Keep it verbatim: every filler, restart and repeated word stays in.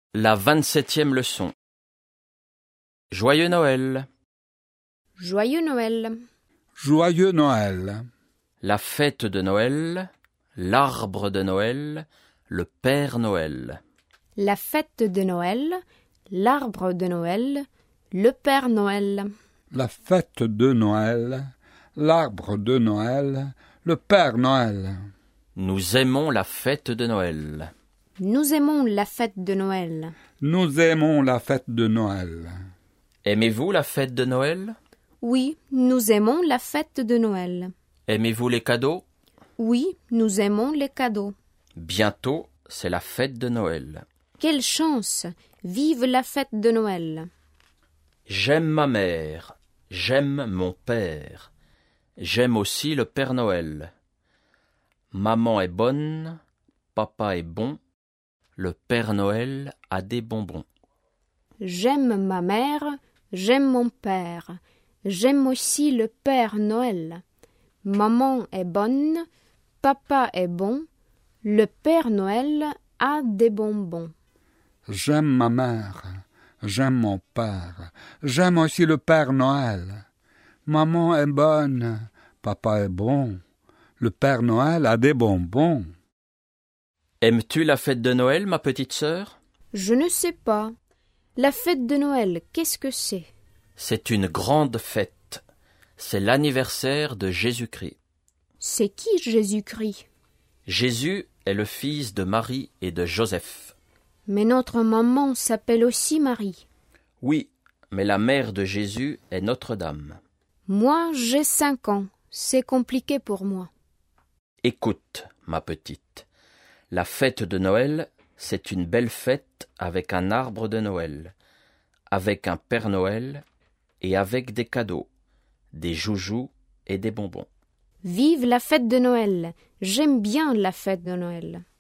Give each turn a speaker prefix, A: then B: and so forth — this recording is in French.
A: La vingt-septième leçon. Joyeux Noël.
B: Joyeux Noël.
C: Joyeux Noël.
A: La fête de Noël, l'arbre de Noël, le Père Noël.
B: La fête de Noël, l'arbre de Noël, le Père Noël.
C: La fête de Noël, l'arbre de Noël, le Père Noël.
A: Nous aimons la fête de Noël.
B: Nous aimons la fête de Noël.
C: Nous aimons la fête de Noël.
A: Aimez-vous la fête de Noël?
B: Oui, nous aimons la fête de Noël.
A: Aimez-vous les cadeaux?
B: Oui, nous aimons les cadeaux.
A: Bientôt, c'est la fête de Noël.
B: Quelle chance! Vive la fête de Noël!
A: J'aime ma mère, j'aime mon père, j'aime aussi le Père Noël. Maman est bonne, papa est bon, le Père Noël a des bonbons.
B: J'aime ma mère, j'aime mon père, j'aime aussi le Père Noël. Maman est bonne, papa est bon, le Père Noël a des bonbons.
C: J'aime ma mère, j'aime mon père, j'aime aussi le Père Noël. Maman est bonne, papa est bon, le Père Noël a des bonbons.
A: Aimes-tu la fête de Noël, ma petite sœur?
B: Je ne sais pas. La fête de Noël, qu'est-ce que c'est?
A: C'est une grande fête. C'est l'anniversaire de Jésus-Christ.
B: C'est qui Jésus-Christ?
A: Jésus est le fils de Marie et de Joseph.
B: Mais notre maman s'appelle aussi Marie.
A: Oui, mais la mère de Jésus est Notre-Dame.
B: Moi, j'ai cinq ans. C'est compliqué pour moi.
A: Écoute, ma petite. La fête de Noël, c'est une belle fête avec un arbre de Noël, avec un Père Noël et avec des cadeaux, des joujoux et des bonbons.
B: Vive la fête de Noël! J'aime bien la fête de Noël.